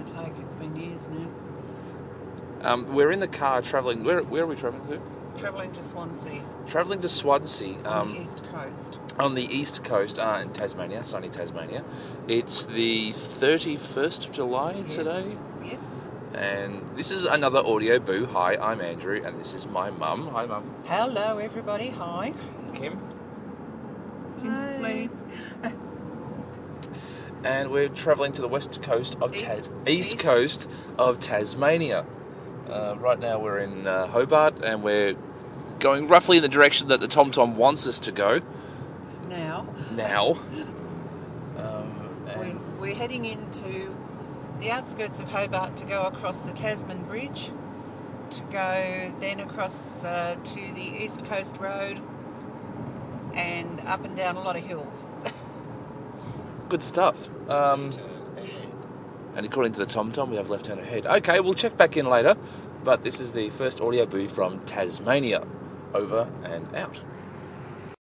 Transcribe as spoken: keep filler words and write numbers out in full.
take. It's been years now. Um, we're in the car travelling. Where, where are we travelling to? Travelling to Swansea. Travelling to Swansea. On Um, the east coast. On the east coast, uh, in Tasmania, sunny Tasmania. It's the thirty-first of July Yes. today. Yes. And this is another Audio Boo. Hi, I'm Andrew, and this is my mum. Hi, Mum. Hello, everybody. Hi. Kim. Kim's asleep. And we're travelling to the west coast of East. Tas- east, East. coast of Tasmania. Uh, right now we're in uh, Hobart, and we're going roughly in the direction that the TomTom wants us to go. Now. Now. Um, We, and we're heading into the outskirts of Hobart to go across the Tasman Bridge, to go then across uh, to the East Coast Road, and up and down a lot of hills. good stuff. Um, and according to the TomTom, we have left turn ahead. Okay, we'll check back in later. But this is the first Audio Boo from Tasmania. Over and out.